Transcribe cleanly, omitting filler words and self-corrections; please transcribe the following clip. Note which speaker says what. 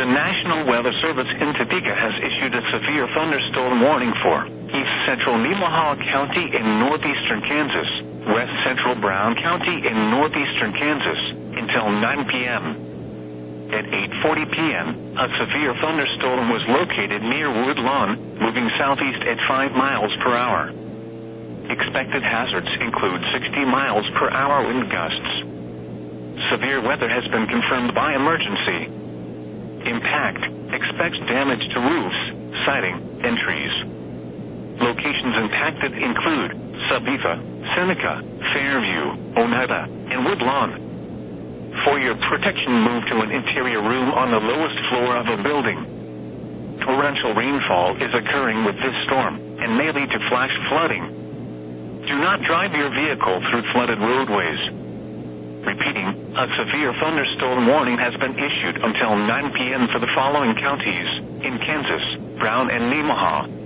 Speaker 1: The National Weather Service in Topeka has issued a severe thunderstorm warning for east central Nemaha County in northeastern Kansas, west central Brown County in northeastern Kansas, until 9 p.m. At 8:40 p.m., a severe thunderstorm was located near Woodlawn, moving southeast at 5 miles per hour. Expected hazards include 60 miles per hour wind gusts. Severe weather has been confirmed by emergency. Impact expects damage to roofs, siding, and trees. Locations impacted include Sabetha, Seneca, Fairview, Oneida, and Woodlawn. For your protection, move to an interior room on the lowest floor of a building. Torrential rainfall is occurring with this storm and may lead to flash flooding. Do not drive your vehicle through flooded roadways. Repeating, a severe thunderstorm warning has been issued until 9 p.m. for the following counties in Kansas: Brown and Nemaha,